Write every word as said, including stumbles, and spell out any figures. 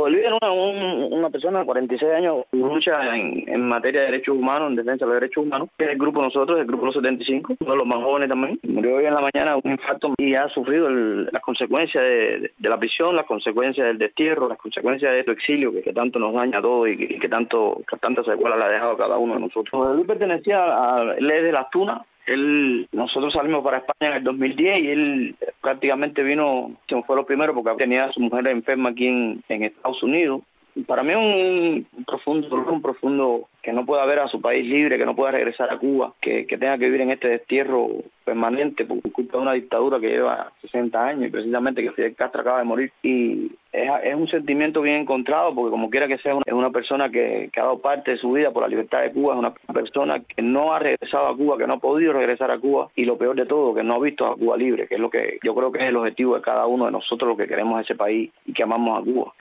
Bolivia era una, un, una persona de cuarenta y seis años que lucha en, en materia de derechos humanos, en defensa de los derechos humanos, que es el grupo nosotros, el grupo Los setenta y cinco, uno de los más jóvenes también. Murió hoy en la mañana un infarto y ha sufrido el, las consecuencias de, de la prisión, las consecuencias del destierro, las consecuencias de este exilio que, que tanto nos daña a todos y que, y que tanto que tantas secuelas le ha dejado a cada uno de nosotros. Él pertenecía a, él es de Las Tunas. Él, nosotros salimos para España en el dos mil diez y él prácticamente vino, se fue lo primero porque tenía a su mujer enferma aquí en, en Estados Unidos. Para mí es un, un profundo dolor, un profundo que no pueda ver a su país libre, que no pueda regresar a Cuba, que, que tenga que vivir en este destierro permanente por culpa de una dictadura que lleva sesenta años y precisamente que Fidel Castro acaba de morir. Y es, es un sentimiento bien encontrado porque como quiera que sea, es una persona que, que ha dado parte de su vida por la libertad de Cuba, es una persona que no ha regresado a Cuba, que no ha podido regresar a Cuba y lo peor de todo, que no ha visto a Cuba libre, que es lo que yo creo que es el objetivo de cada uno de nosotros, lo que queremos ese país y que amamos a Cuba.